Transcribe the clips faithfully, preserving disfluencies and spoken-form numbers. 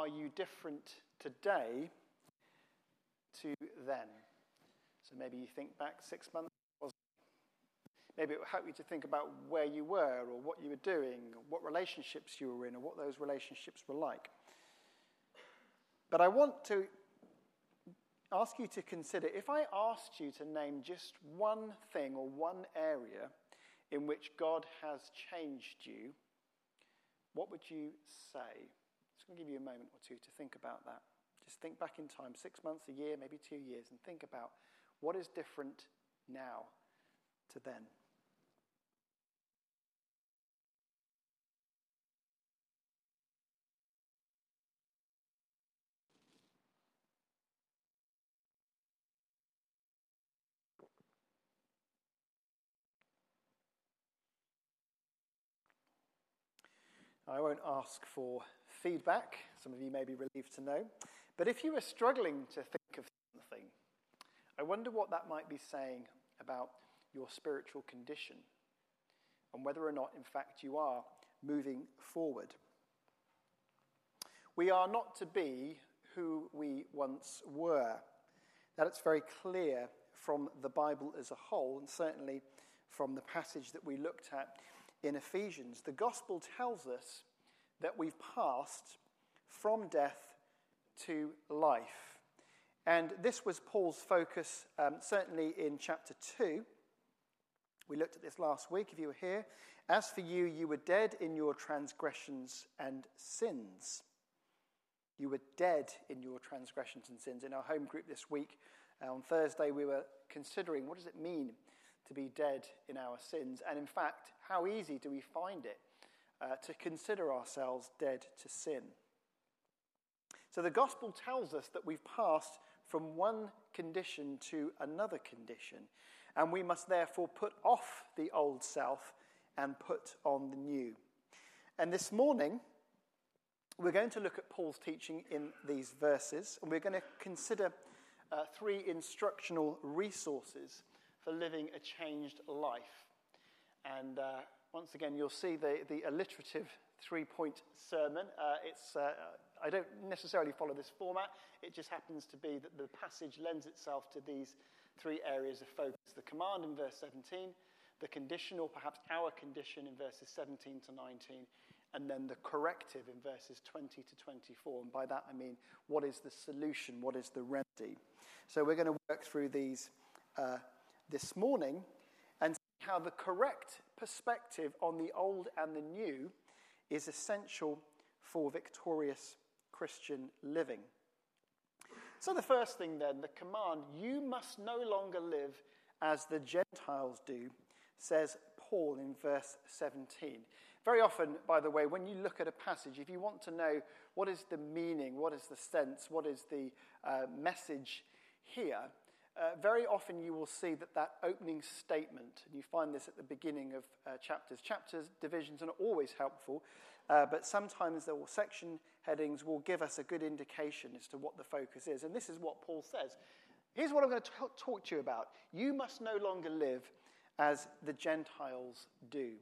you different today to then? So maybe you think back six months. Maybe it will help you to think about where you were or what you were doing, or what relationships you were in, or what those relationships were like. But I want to ask you to consider, if I asked you to name just one thing or one area in which God has changed you, what would you say? I'm just going to give you a moment or two to think about that. Just think back in time, six months, a year, maybe two years, and think about what is different now to then. I won't ask for feedback. Some of you may be relieved to know. But if you were struggling to think of something, I wonder what that might be saying about your spiritual condition and whether or not, in fact, you are moving forward. We are not to be who we once were. That's very clear from the Bible as a whole, and certainly from the passage that we looked at in Ephesians. The gospel tells us that we've passed from death to life. And this was Paul's focus, um, certainly in chapter two. We looked at this last week, if you were here. As for you, you were dead in your transgressions and sins. You were dead in your transgressions and sins. In our home group this week, uh, on Thursday, we were considering what does it mean to be dead in our sins, and in fact, how easy do we find it uh, to consider ourselves dead to sin? So the gospel tells us that we've passed from one condition to another condition, and we must therefore put off the old self and put on the new. And this morning, we're going to look at Paul's teaching in these verses, and we're going to consider uh, three instructional resources for living a changed life. And uh, once again, you'll see the, the alliterative three-point sermon. Uh, it's uh, I don't necessarily follow this format. It just happens to be that the passage lends itself to these three areas of focus. The command in verse seventeen, the condition, or perhaps our condition, in verses seventeen to nineteen, and then the corrective in verses twenty to twenty-four. And by that I mean, what is the solution? What is the remedy? So we're going to work through these uh, this morning and see how the correct perspective on the old and the new is essential for victorious Christian living. So the first thing then, the command, you must no longer live as the Gentiles do, says Paul in verse seventeen. Very often, by the way, when you look at a passage, if you want to know what is the meaning, what is the sense, what is the uh, message here, Uh, very often you will see that that opening statement, and you find this at the beginning of uh, chapters. Chapters, divisions are not always helpful, uh, but sometimes the section headings will give us a good indication as to what the focus is. And this is what Paul says. Here's what I'm going to t- talk to you about. You must no longer live as the Gentiles do.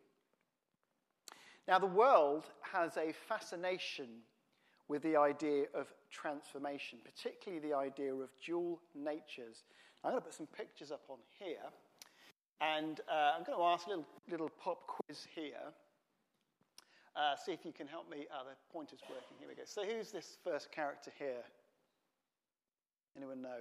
Now, the world has a fascination with the idea of transformation, particularly the idea of dual natures. I'm going to put some pictures up on here, and uh, I'm going to ask a little, little pop quiz here. Uh, see if you can help me. Oh, the pointer's working. Here we go. So who's this first character here? Anyone know?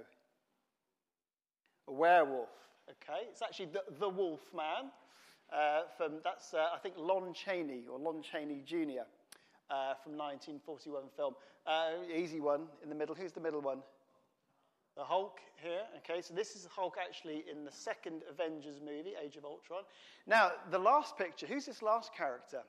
A werewolf. Okay, it's actually the, the Wolf Man. Uh, from that's uh, I think Lon Chaney or Lon Chaney Junior Uh, from nineteen forty-one film. Uh, easy one in the middle. Who's the middle one? The Hulk here. Okay, so this is the Hulk actually in the second Avengers movie, Age of Ultron. Now, the last picture. Who's this last character?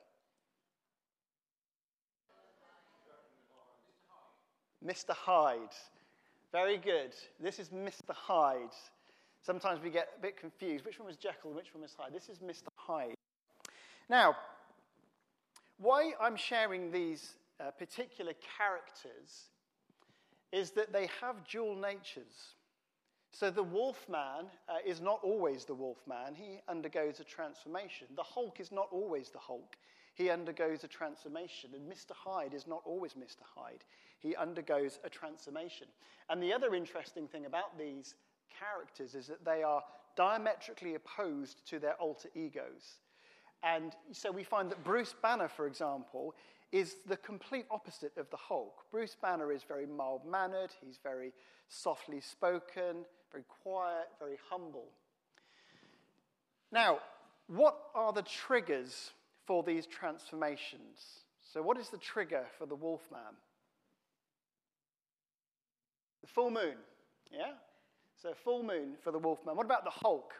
Mister Hyde. Very good. This is Mister Hyde. Sometimes we get a bit confused. Which one was Jekyll and which one was Hyde? This is Mister Hyde. Now, why I'm sharing these uh, particular characters is that they have dual natures. So the Wolfman uh, is not always the Wolfman. He undergoes a transformation. The Hulk is not always the Hulk. he undergoes a transformation. And Mister Hyde is not always Mister Hyde. He undergoes a transformation. And the other interesting thing about these characters is that they are diametrically opposed to their alter egos. And so we find that Bruce Banner, for example, is the complete opposite of the Hulk. Bruce Banner is very mild-mannered, he's very softly spoken, very quiet, very humble. Now, what are the triggers for these transformations? So what is the trigger for the Wolfman? The full moon, yeah? So full moon for the Wolfman. What about the Hulk?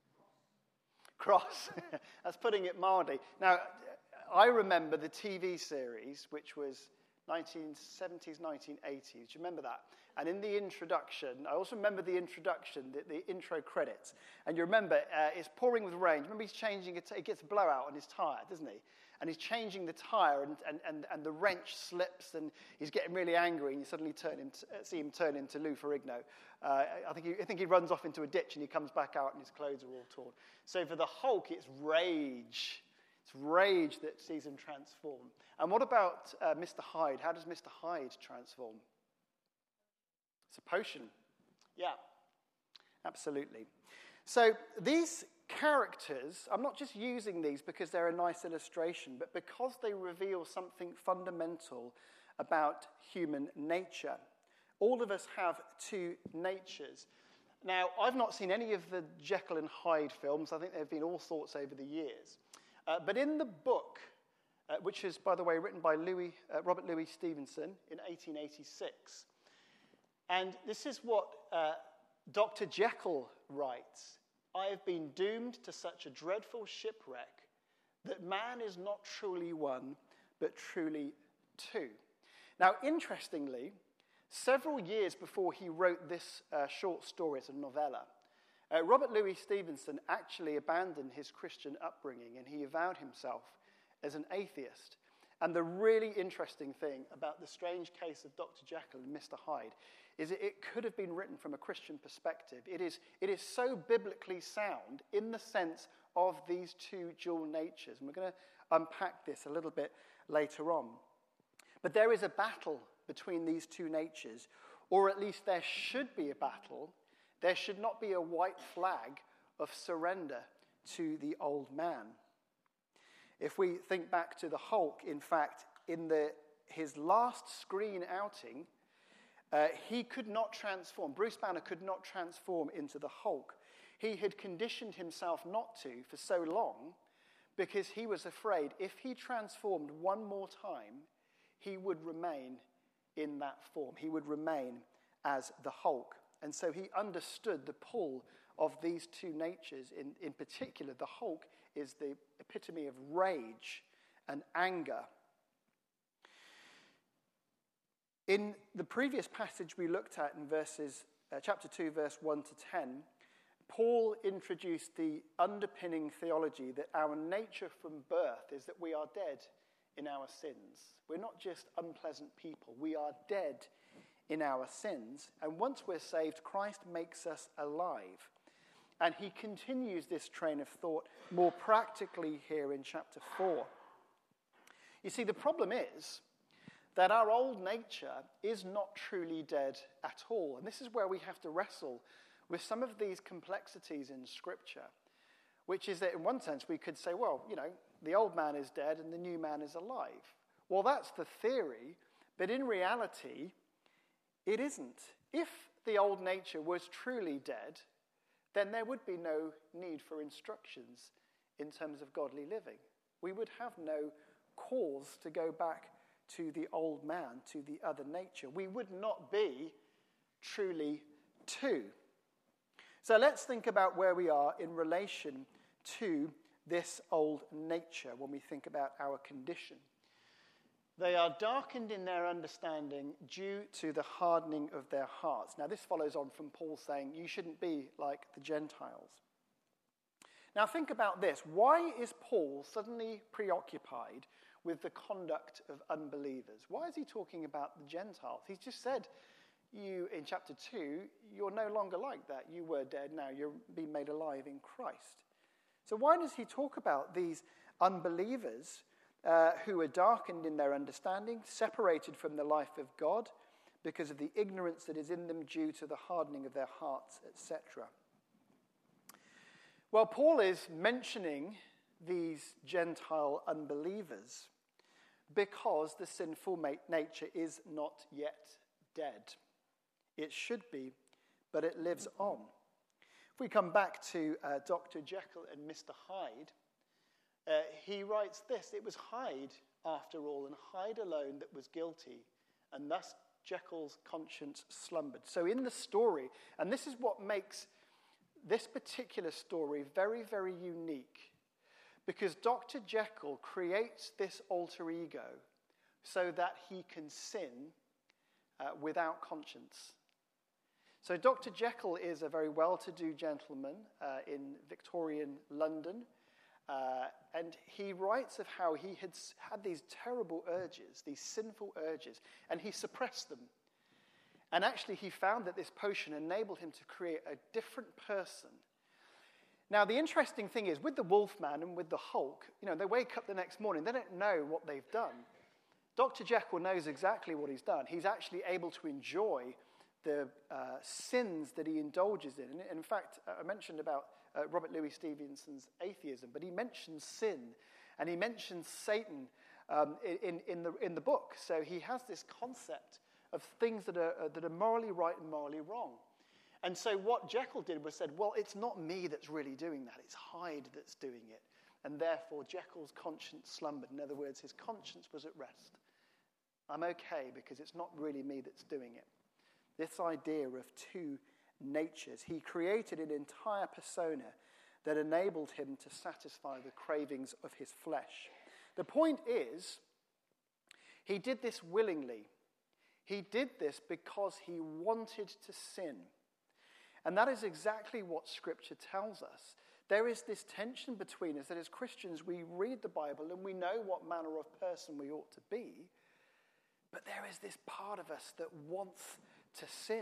Cross. That's putting it mildly. Now, I remember the T V series, which was nineteen seventies, nineteen eighties. Do you remember that? And in the introduction, I also remember the introduction, the, the intro credits. And you remember, uh, it's pouring with rain. Remember he's changing, it, he gets a blowout on his tyre, doesn't he? And he's changing the tyre, and, and, and, and the wrench slips, and he's getting really angry, and you suddenly turn him to, see him turn into Lou Ferrigno. Uh, I, think he, I think he runs off into a ditch, and he comes back out, and his clothes are all torn. So for the Hulk, it's rage. It's rage that sees him transform. And what about uh, Mister Hyde? How does Mister Hyde transform? It's a potion. Yeah, absolutely. So these characters, I'm not just using these because they're a nice illustration, but because they reveal something fundamental about human nature. All of us have two natures. Now, I've not seen any of the Jekyll and Hyde films. I think there have been all sorts over the years. Uh, but in the book, uh, which is, by the way, written by Louis, uh, Robert Louis Stevenson in eighteen eighty-six, and this is what uh, Doctor Jekyll writes: I have been doomed to such a dreadful shipwreck that man is not truly one, but truly two. Now, interestingly, several years before he wrote this uh, short story, it's a novella, uh, Robert Louis Stevenson actually abandoned his Christian upbringing and he avowed himself as an atheist. And the really interesting thing about the strange case of Doctor Jekyll and Mister Hyde is that it could have been written from a Christian perspective. It is, it is so biblically sound in the sense of these two dual natures. And we're going to unpack this a little bit later on. But there is a battle between these two natures, or at least there should be a battle. There should not be a white flag of surrender to the old man. If we think back to the Hulk, in fact, in the, his last screen outing, uh, he could not transform. Bruce Banner could not transform into the Hulk. He had conditioned himself not to for so long because he was afraid if he transformed one more time, he would remain in that form. He would remain as the Hulk. And so he understood the pull of these two natures. In, in particular, the Hulk is the epitome of rage and anger. In the previous passage we looked at in verses, uh, chapter two, verse one to ten, Paul introduced the underpinning theology that our nature from birth is that we are dead in our sins. We're not just unpleasant people. We are dead in our sins. And once we're saved, Christ makes us alive. And he continues this train of thought more practically here in chapter four. You see, the problem is that our old nature is not truly dead at all. And this is where we have to wrestle with some of these complexities in Scripture, which is that in one sense we could say, well, you know, the old man is dead and the new man is alive. Well, that's the theory, but in reality, it isn't. If the old nature was truly dead, then there would be no need for instructions in terms of godly living. We would have no cause to go back to the old man, to the other nature. We would not be truly two. So let's think about where we are in relation to this old nature when we think about our condition. They are darkened in their understanding due to the hardening of their hearts. Now, this follows on from Paul saying, you shouldn't be like the Gentiles. Now, think about this. Why is Paul suddenly preoccupied with the conduct of unbelievers? Why is he talking about the Gentiles? He's just said, you, in chapter two, you're no longer like that. You were dead, now you're being made alive in Christ. So why does he talk about these unbelievers uh, who are darkened in their understanding, separated from the life of God because of the ignorance that is in them due to the hardening of their hearts, et cetera. Well, Paul is mentioning these Gentile unbelievers because the sinful nature is not yet dead. It should be, but it lives on. If we come back to uh, Doctor Jekyll and Mister Hyde, uh, he writes this: it was Hyde, after all, and Hyde alone that was guilty, and thus Jekyll's conscience slumbered. So in the story, and this is what makes this particular story very, very unique, because Doctor Jekyll creates this alter ego so that he can sin uh, without conscience. So Doctor Jekyll is a very well-to-do gentleman uh, in Victorian London, uh, and he writes of how he had had these terrible urges, these sinful urges, and he suppressed them. And actually he found that this potion enabled him to create a different person. Now, the interesting thing is, with the Wolfman and with the Hulk, you know, they wake up the next morning, they don't know what they've done. Doctor Jekyll knows exactly what he's done. He's actually able to enjoy the uh, sins that he indulges in. And in fact, I mentioned about uh, Robert Louis Stevenson's atheism, but he mentions sin, and he mentions Satan um, in, in, the, in the book. So he has this concept of things that are, uh, that are morally right and morally wrong. And so what Jekyll did was said, well, it's not me that's really doing that. It's Hyde that's doing it. And therefore, Jekyll's conscience slumbered. In other words, his conscience was at rest. I'm okay because it's not really me that's doing it. This idea of two natures. He created an entire persona that enabled him to satisfy the cravings of his flesh. The point is, he did this willingly. He did this because he wanted to sin. And that is exactly what Scripture tells us. There is this tension between us that as Christians we read the Bible and we know what manner of person we ought to be, but there is this part of us that wants to sin.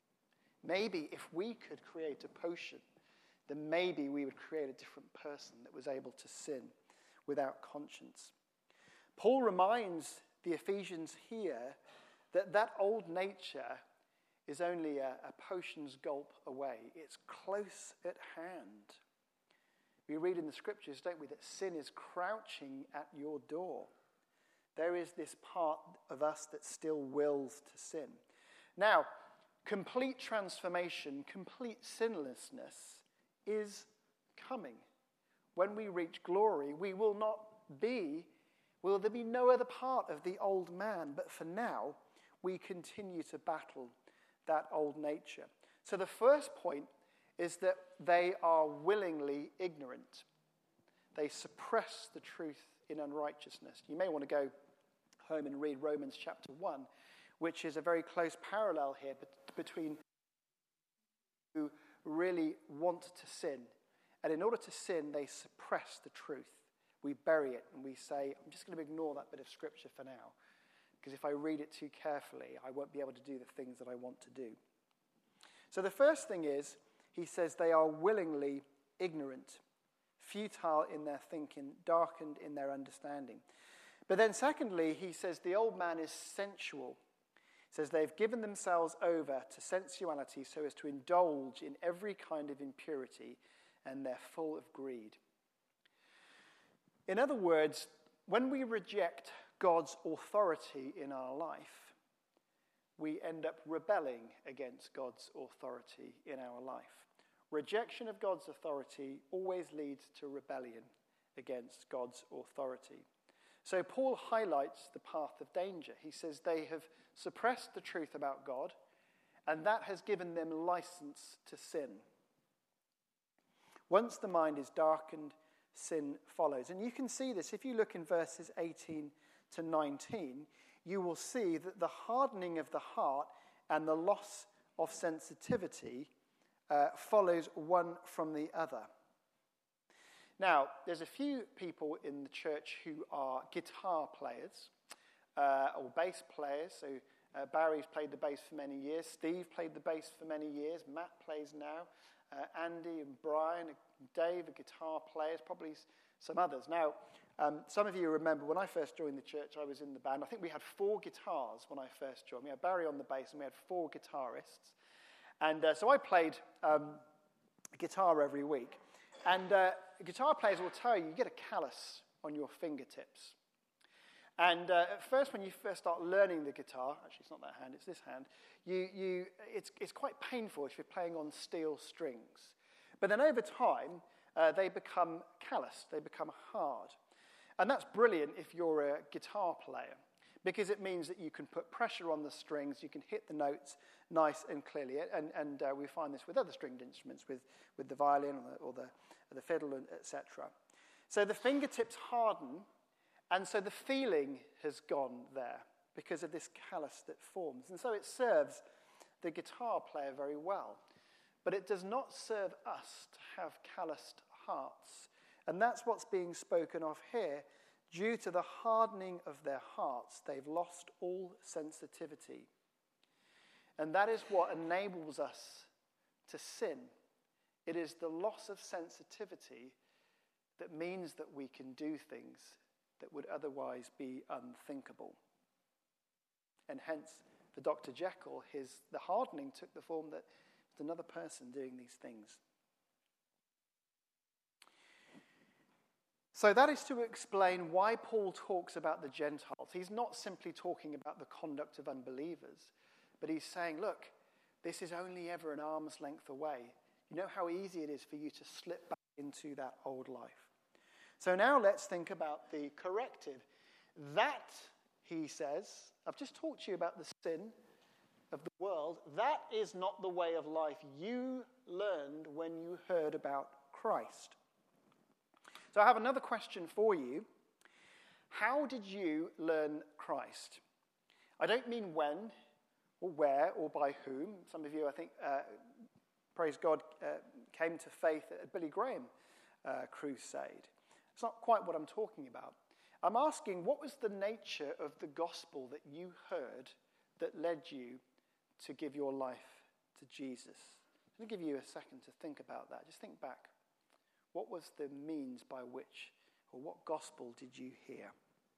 Maybe if we could create a potion, then maybe we would create a different person that was able to sin without conscience. Paul reminds the Ephesians here that that old nature is only a, a potion's gulp away. It's close at hand. We read in the Scriptures, don't we, that sin is crouching at your door. There is this part of us that still wills to sin. Now, complete transformation, complete sinlessness is coming. When we reach glory, we will not be, will there be no other part of the old man, but for now, we continue to battle that old nature. So the first point is that they are willingly ignorant. They suppress the truth in unrighteousness. You may want to go home and read Romans chapter one, which is a very close parallel here between who really want to sin. And in order to sin, they suppress the truth. We bury it and we say, I'm just going to ignore that bit of Scripture for now. Because if I read it too carefully, I won't be able to do the things that I want to do. So the first thing is, he says they are willingly ignorant, futile in their thinking, darkened in their understanding. But then secondly, he says the old man is sensual. He says they've given themselves over to sensuality so as to indulge in every kind of impurity, and they're full of greed. In other words, when we reject God's authority in our life, we end up rebelling against God's authority in our life. Rejection of God's authority always leads to rebellion against God's authority. So Paul highlights the path of danger. He says they have suppressed the truth about God, and that has given them license to sin. Once the mind is darkened, sin follows. And you can see this if you look in verses eighteen to nineteen, you will see that the hardening of the heart and the loss of sensitivity uh, follows one from the other. Now, there's a few people in the church who are guitar players uh, or bass players. So uh, Barry's played the bass for many years. Steve played the bass for many years. Matt plays now. Uh, Andy and Brian, Dave are guitar players, probably some others. Now, Um, some of you remember when I first joined the church, I was in the band. I think we had four guitars when I first joined. We had Barry on the bass, and we had four guitarists. And uh, so I played um, guitar every week. And uh, guitar players will tell you, you get a callus on your fingertips. And uh, at first, when you first start learning the guitar, actually it's not that hand, it's this hand, you, you, it's, it's quite painful if you're playing on steel strings. But then over time, uh, they become calloused, they become hard. And that's brilliant if you're a guitar player, because it means that you can put pressure on the strings, you can hit the notes nice and clearly. And, and uh, we find this with other stringed instruments, with, with the violin or the, or the, or the fiddle, et cetera. So the fingertips harden, and so the feeling has gone there because of this callus that forms. And so it serves the guitar player very well. But it does not serve us to have calloused hearts. And that's what's being spoken of here. Due to the hardening of their hearts, they've lost all sensitivity. And that is what enables us to sin. It is the loss of sensitivity that means that we can do things that would otherwise be unthinkable. And hence, for Doctor Jekyll, his, the hardening took the form that it's another person doing these things. So that is to explain why Paul talks about the Gentiles. He's not simply talking about the conduct of unbelievers, but he's saying, look, this is only ever an arm's length away. You know how easy it is for you to slip back into that old life. So now let's think about the corrective. That, he says, I've just talked to you about the sin of the world. That is not the way of life you learned when you heard about Christ. So I have another question for you. How did you learn Christ? I don't mean when or where or by whom. Some of you, I think, uh, praise God, uh, came to faith at a Billy Graham uh, crusade. It's not quite what I'm talking about. I'm asking, what was the nature of the gospel that you heard that led you to give your life to Jesus? I'm going to give you a second to think about that. Just think back. What was the means by which, or what gospel did you hear?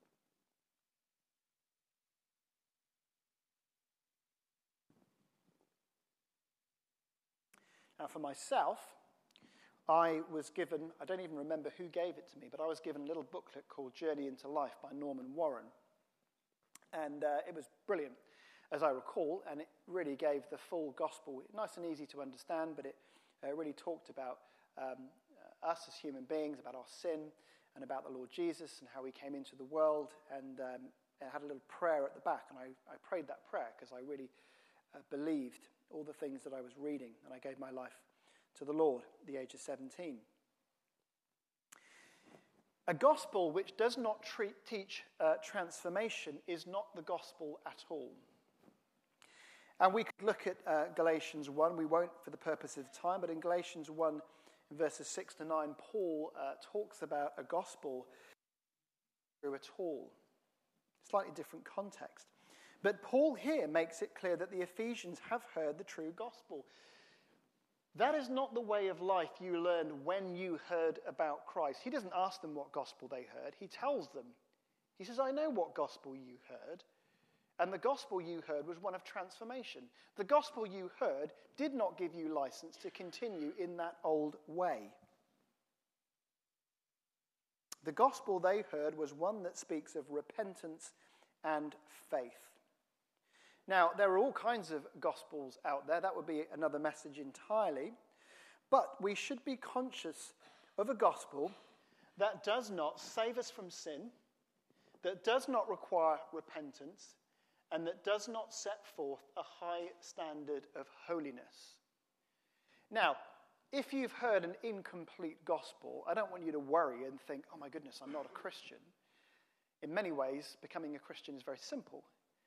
Now, for myself, I was given, I don't even remember who gave it to me, but I was given a little booklet called Journey into Life by Norman Warren. And uh, it was brilliant, as I recall, and it really gave the full gospel, nice and easy to understand, but it uh, really talked about um, us as human beings, about our sin, and about the Lord Jesus and how he came into the world. And um, it had a little prayer at the back, and I, I prayed that prayer because I really uh, believed all the things that I was reading, and I gave my life to the Lord at the age of seventeen. A gospel which does not treat, teach uh, transformation is not the gospel at all. And we could look at uh, Galatians one. We won't for the purpose of time, but in Galatians one, in verses six to nine, Paul uh, talks about a gospel at all. Slightly different context. But Paul here makes it clear that the Ephesians have heard the true gospel. That is not the way of life you learned when you heard about Christ. He doesn't ask them what gospel they heard. He tells them. He says, I know what gospel you heard. And the gospel you heard was one of transformation. The gospel you heard did not give you license to continue in that old way. The gospel they heard was one that speaks of repentance and faith. Now, there are all kinds of gospels out there. That would be another message entirely. But we should be conscious of a gospel that does not save us from sin, that does not require repentance, and that does not set forth a high standard of holiness. Now, if you've heard an incomplete gospel, I don't want you to worry and think, oh my goodness, I'm not a Christian. In many ways, becoming a Christian is very simple.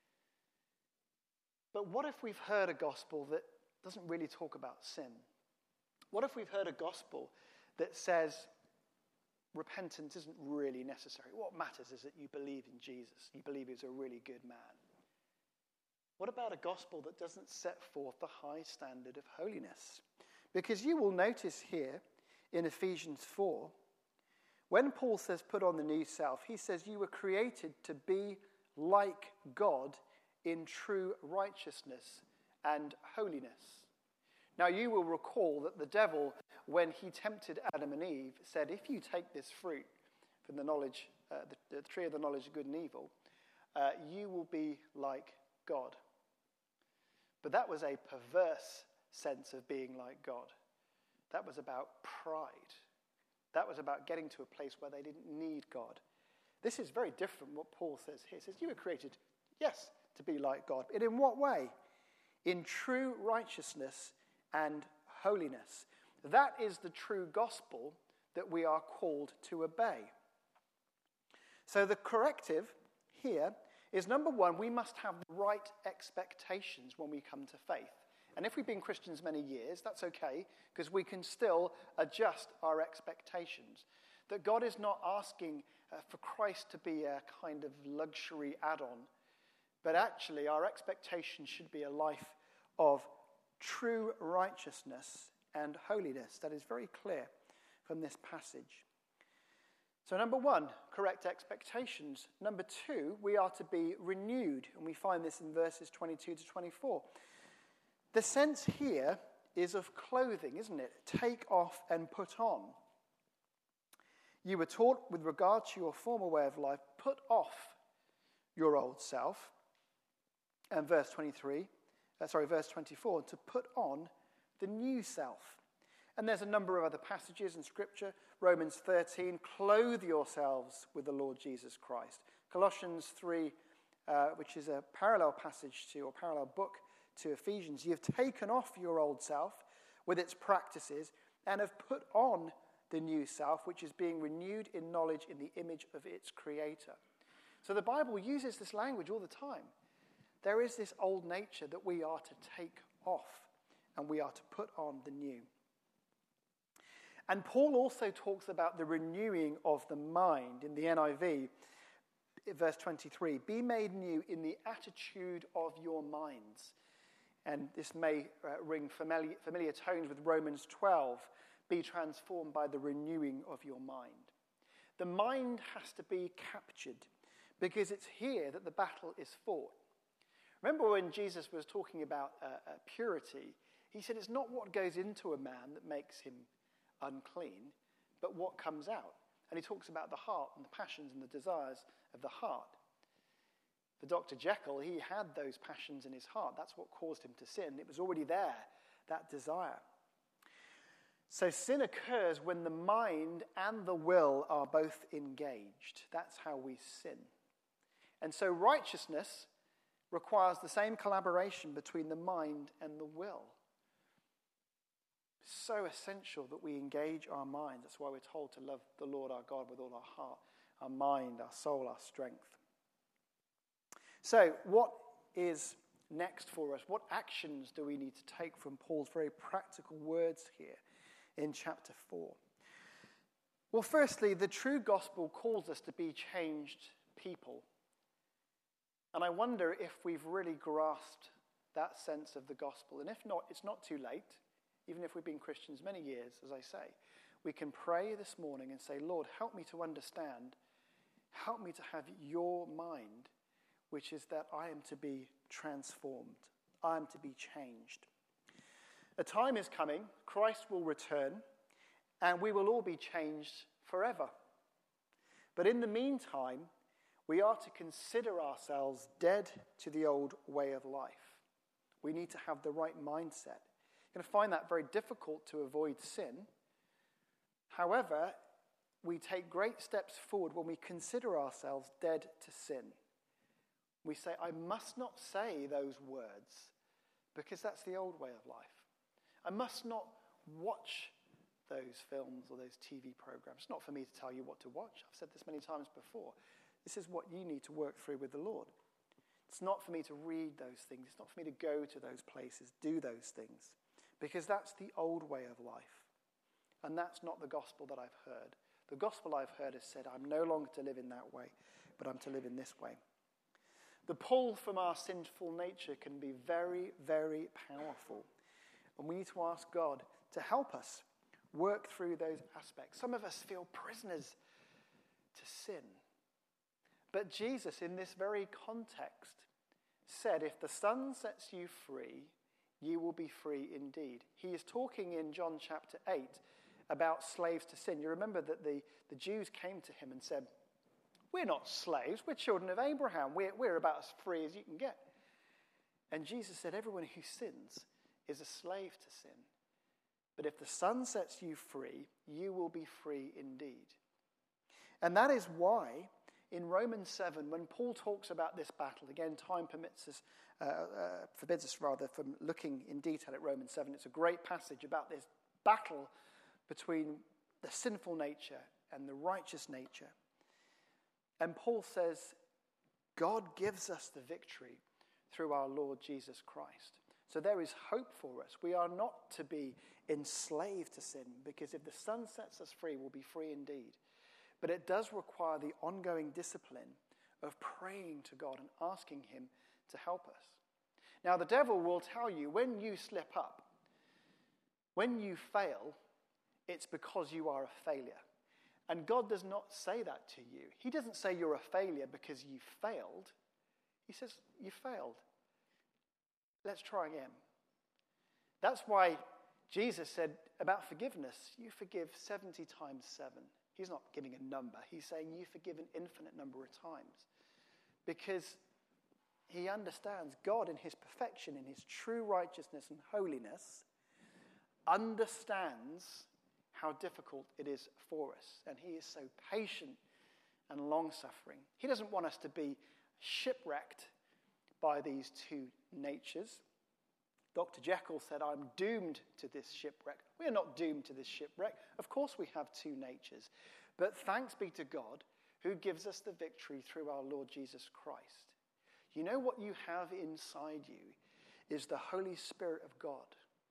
But what if we've heard a gospel that doesn't really talk about sin? What if we've heard a gospel that says repentance isn't really necessary? What matters is that you believe in Jesus. You believe he's a really good man. What about a gospel that doesn't set forth the high standard of holiness? Because you will notice here in Ephesians four, When Paul says put on the new self, he says you were created to be like God in true righteousness and holiness. Now you will recall that the devil, when he tempted Adam and Eve, said, if you take this fruit from the knowledge, uh, the, the tree of the knowledge of good and evil, uh, you will be like God. But that was a perverse sense of being like God. That was about pride. That was about getting to a place where they didn't need God. This is very different from what Paul says here. He says, you were created, yes, to be like God. And in what way? In true righteousness and holiness. That is the true gospel that we are called to obey. So the corrective here is, number one, we must have the right expectations when we come to faith. And if we've been Christians many years, that's okay, because we can still adjust our expectations. That God is not asking uh, for Christ to be a kind of luxury add-on, but actually our expectation should be a life of true righteousness and holiness. That is very clear from this passage. So number one, correct expectations. Number two, we are to be renewed, and we find this in verses twenty-two to twenty-four. The sense here is of clothing, isn't it? Take off and put on. You were taught with regard to your former way of life, put off your old self. And verse twenty-three, uh, sorry, verse twenty-four, to put on the new self. And there's a number of other passages in Scripture. Romans thirteen, clothe yourselves with the Lord Jesus Christ. Colossians three, uh, which is a parallel passage to, or parallel book to Ephesians. You've taken off your old self with its practices and have put on the new self, which is being renewed in knowledge in the image of its creator. So the Bible uses this language all the time. There is this old nature that we are to take off, and we are to put on the new. And Paul also talks about the renewing of the mind in the N I V, verse twenty-three. Be made new in the attitude of your minds. And this may uh, ring familiar, familiar tones with Romans twelve. Be transformed by the renewing of your mind. The mind has to be captured, because it's here that the battle is fought. Remember when Jesus was talking about uh, uh, purity, he said it's not what goes into a man that makes him unclean, but what comes out. And he talks about the heart and the passions and the desires of the heart. For Doctor Jekyll, he had those passions in his heart. That's what caused him to sin. It was already there, that desire. So sin occurs when the mind and the will are both engaged. That's how we sin. And so righteousness requires the same collaboration between the mind and the will. It's so essential that we engage our mind. That's why we're told to love the Lord our God with all our heart, our mind, our soul, our strength. So what is next for us? What actions do we need to take from Paul's very practical words here in chapter four? Well, firstly, the true gospel calls us to be changed people. And I wonder if we've really grasped that sense of the gospel. And if not, it's not too late. Even if we've been Christians many years, as I say, we can pray this morning and say, Lord, help me to understand. Help me to have your mind, which is that I am to be transformed. I am to be changed. A time is coming, Christ will return, and we will all be changed forever. But in the meantime, we are to consider ourselves dead to the old way of life. We need to have the right mindset. You're going to find that very difficult to avoid sin. However, we take great steps forward when we consider ourselves dead to sin. We say, I must not say those words, because that's the old way of life. I must not watch those films or those T V programs. It's not for me to tell you what to watch. I've said this many times before. This is what you need to work through with the Lord. It's not for me to read those things. It's not for me to go to those places, do those things, because that's the old way of life. And that's not the gospel that I've heard. The gospel I've heard has said, I'm no longer to live in that way, but I'm to live in this way. The pull from our sinful nature can be very, very powerful. And we need to ask God to help us work through those aspects. Some of us feel prisoners to sin. But Jesus, in this very context, said, if the Son sets you free, you will be free indeed. He is talking in John chapter eight about slaves to sin. You remember that the, the Jews came to him and said, we're not slaves, we're children of Abraham. We're, we're about as free as you can get. And Jesus said, everyone who sins is a slave to sin. But if the Son sets you free, you will be free indeed. And that is why in Romans seven, when Paul talks about this battle, again, time permits us, uh, uh, forbids us rather from looking in detail at Romans seven. It's a great passage about this battle between the sinful nature and the righteous nature. And Paul says, God gives us the victory through our Lord Jesus Christ. So there is hope for us. We are not to be enslaved to sin, because if the Son sets us free, we'll be free indeed. But it does require the ongoing discipline of praying to God and asking him to help us. Now, the devil will tell you when you slip up, when you fail, it's because you are a failure. And God does not say that to you. He doesn't say you're a failure because you failed. He says, you failed. Let's try again. That's why Jesus said about forgiveness, you forgive seventy times seven. He's not giving a number. He's saying you forgive an infinite number of times. Because he understands God in his perfection, in his true righteousness and holiness, understands how difficult it is for us. And he is so patient and long-suffering. He doesn't want us to be shipwrecked by these two natures. Doctor Jekyll said, I'm doomed to this shipwreck. We are not doomed to this shipwreck. Of course we have two natures. But thanks be to God who gives us the victory through our Lord Jesus Christ. You know what you have inside you is the Holy Spirit of God.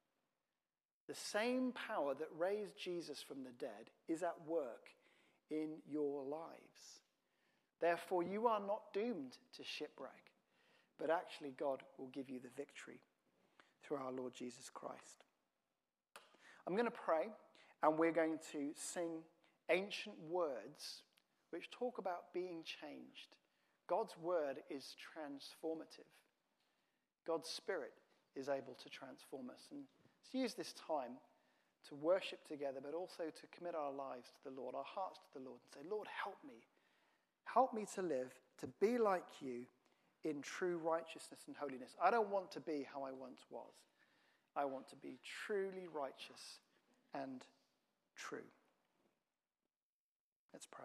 The same power that raised Jesus from the dead is at work in your lives. Therefore, you are not doomed to shipwreck, but actually God will give you the victory through our Lord Jesus Christ. I'm going to pray, and we're going to sing ancient words which talk about being changed. God's word is transformative. God's Spirit is able to transform us. And let's use this time to worship together, but also to commit our lives to the Lord, our hearts to the Lord, and say, Lord, help me. Help me to live, to be like you in true righteousness and holiness. I don't want to be how I once was. I want to be truly righteous and true. Let's pray.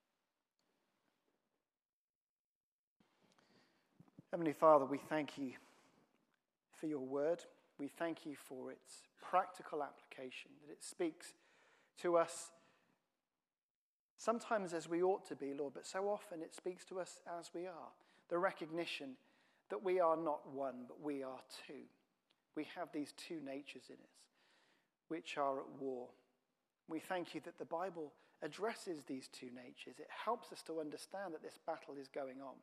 Heavenly Father, we thank you for your word. We thank you for its practical application, that it speaks to us sometimes as we ought to be, Lord, but so often it speaks to us as we are. The recognition that we are not one, but we are two. We have these two natures in us, which are at war. We thank you that the Bible addresses these two natures. It helps us to understand that this battle is going on.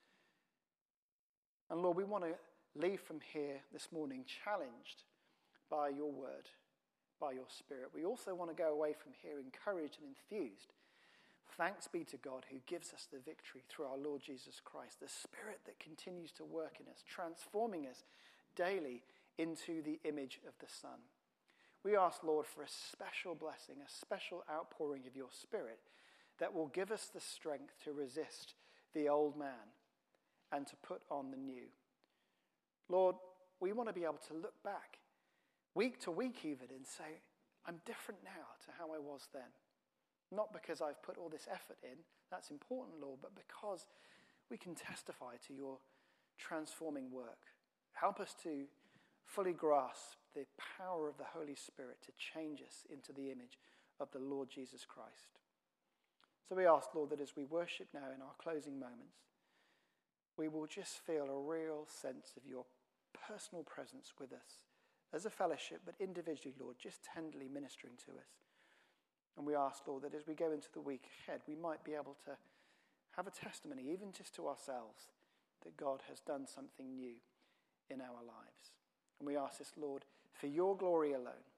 And Lord, we want to leave from here this morning challenged by your word, by your Spirit. We also want to go away from here encouraged and enthused. Thanks be to God who gives us the victory through our Lord Jesus Christ, the Spirit that continues to work in us, transforming us daily into the image of the Son. We ask, Lord, for a special blessing, a special outpouring of your Spirit that will give us the strength to resist the old man and to put on the new. Lord, we want to be able to look back week to week even and say, I'm different now to how I was then. Not because I've put all this effort in, that's important, Lord, but because we can testify to your transforming work. Help us to fully grasp the power of the Holy Spirit to change us into the image of the Lord Jesus Christ. So we ask, Lord, that as we worship now in our closing moments, we will just feel a real sense of your personal presence with us as a fellowship, but individually, Lord, just tenderly ministering to us. And we ask, Lord, that as we go into the week ahead, we might be able to have a testimony, even just to ourselves, that God has done something new in our lives. And we ask this, Lord, for your glory alone.